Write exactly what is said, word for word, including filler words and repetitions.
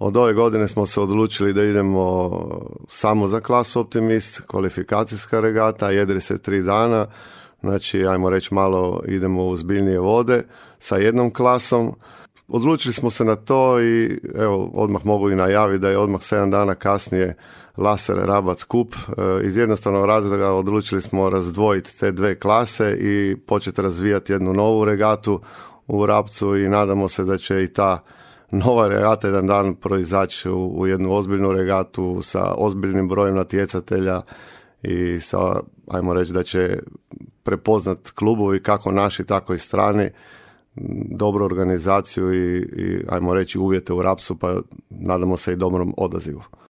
Od ove godine smo se odlučili da idemo samo za klasu Optimist, kvalifikacijska regata, jedri se tri dana, znači ajmo reći malo idemo u zbiljnije vode sa jednom klasom. Odlučili smo se na to i evo odmah mogu i najaviti da je odmah sedam dana kasnije Laser Rabac Kup. Iz jednostavnog razloga odlučili smo razdvojiti te dve klase i početi razvijati jednu novu regatu u Rabcu i nadamo se da će i ta nova regata jedan dan proizaći u, u jednu ozbiljnu regatu sa ozbiljnim brojem natjecatelja i sa, ajmo reći da će prepoznat klubovi kako naši tako i strani, dobru organizaciju i, i ajmo reći uvjete u Rabcu, pa nadamo se i dobrom odazivu.